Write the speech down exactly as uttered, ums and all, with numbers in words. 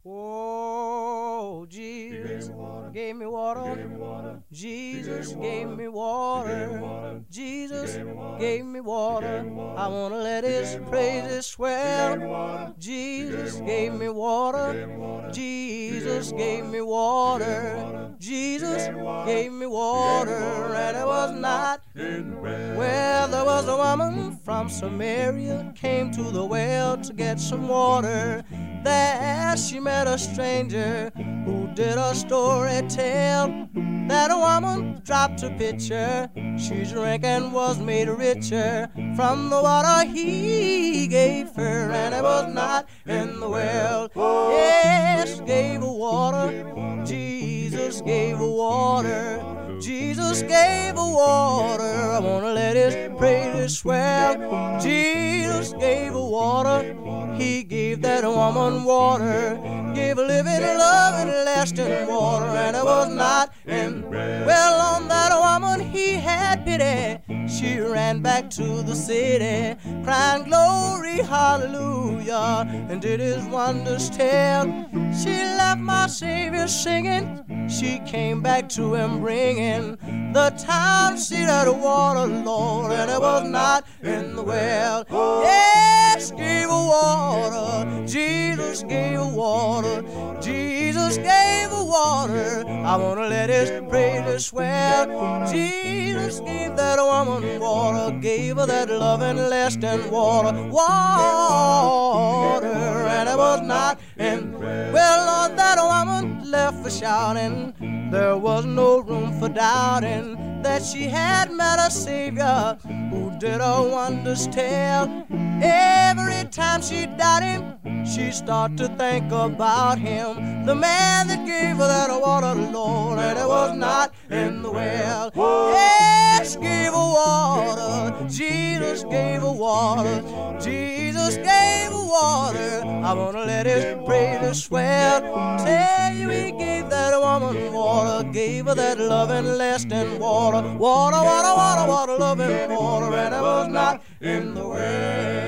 Oh, Jesus gave me water. Jesus gave me water. Jesus gave me water. I want to let his praises swell. Jesus gave me water. Jesus gave me water. Jesus gave me water. And it was not well. There was a woman from Samaria came to the well to get some water. There she met a stranger who did a story tell that a woman dropped a pitcher. She drank and was made richer from the water he gave her, and it was not in the well. Yes, gave her water. Jesus gave her water. Jesus gave her water. I want to let his praises swell. Jesus gave her water. He gave that woman water, gave a living, loving, lasting water, and it was not in. Well, on that woman he had pity. She ran back to the city, crying glory, hallelujah, and did his wonders tell. She left my Savior singing. She came back to him bringing the town seat of the water, Lord, and it was not in the well. Yes, gave her water. Jesus gave her water. Jesus gave her water. I want to let his praises swell. Jesus gave that woman water, gave her that loving, lasting water. Water, and it was not in. Well, Lord, that woman left for shouting. There was no room for doubting that she had met a Savior who did her wonders tell. Every time she doubted him, she started to think about him, the man that gave her that water, Lord, and it was not in the well. Yes, gave her water. Jesus gave her water. Jesus gave her water. I want to let his praises swell. Tell you he gave that woman water, gave her that loving, lasting water. Water, water, water, water, loving water, and it was not in the well.